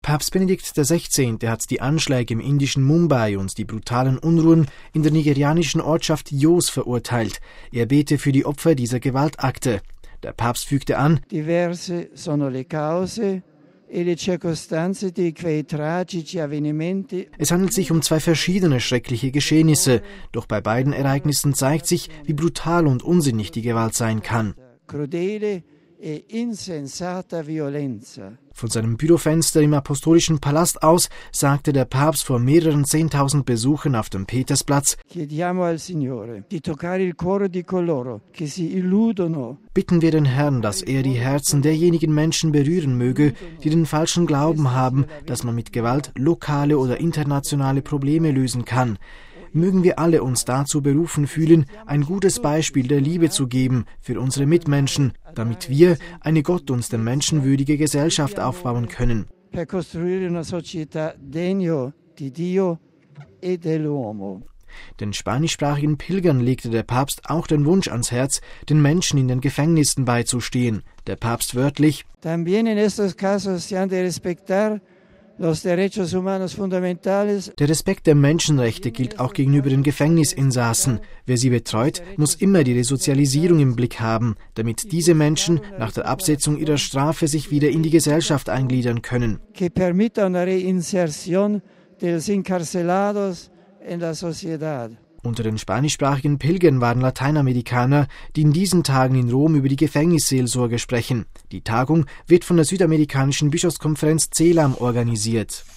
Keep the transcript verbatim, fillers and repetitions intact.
Papst Benedikt der Sechzehnte hat die Anschläge im indischen Mumbai und die brutalen Unruhen in der nigerianischen Ortschaft Jos verurteilt. Er bete für die Opfer dieser Gewaltakte. Der Papst fügte an: Diverse sono le cause. Es handelt sich um zwei verschiedene schreckliche Geschehnisse, doch bei beiden Ereignissen zeigt sich, wie brutal und unsinnig die Gewalt sein kann. Von seinem Bürofenster im Apostolischen Palast aus sagte der Papst vor mehreren Zehntausend Besuchern auf dem Petersplatz: Bitten wir den Herrn, dass er die Herzen derjenigen Menschen berühren möge, die den falschen Glauben haben, dass man mit Gewalt lokale oder internationale Probleme lösen kann. Mögen wir alle uns dazu berufen fühlen, ein gutes Beispiel der Liebe zu geben für unsere Mitmenschen, damit wir eine Gott- und der Menschen würdige Gesellschaft aufbauen können. Den spanischsprachigen Pilgern legte der Papst auch den Wunsch ans Herz, den Menschen in den Gefängnissen beizustehen. Der Papst wörtlich: También en estos casos se han de respetar los derechos humanos fundamentales. Der Respekt der Menschenrechte gilt auch gegenüber den Gefängnisinsassen. Wer sie betreut, muss immer die Resozialisierung im Blick haben, damit diese Menschen nach der Absetzung ihrer Strafe sich wieder in die Gesellschaft eingliedern können. Que permita una reinserción de los encarcelados en la sociedad. Unter den spanischsprachigen Pilgern waren Lateinamerikaner, die in diesen Tagen in Rom über die Gefängnisseelsorge sprechen. Die Tagung wird von der Südamerikanischen Bischofskonferenz C E L A M organisiert.